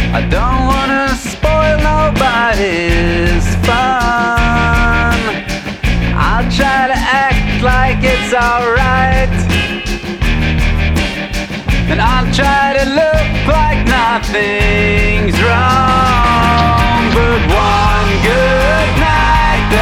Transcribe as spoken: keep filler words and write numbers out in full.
I don't wanna spoil nobody's fun. I'll try to act like it's alright, and I'll try to look like nothing's wrong. But one